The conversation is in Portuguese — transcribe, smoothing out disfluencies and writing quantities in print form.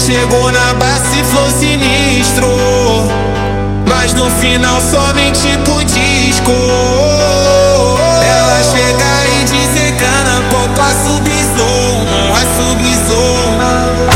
chegou na base e flow sinistro, mas no final somente pro disco. Ela chega e dissecando, pô, a subsom.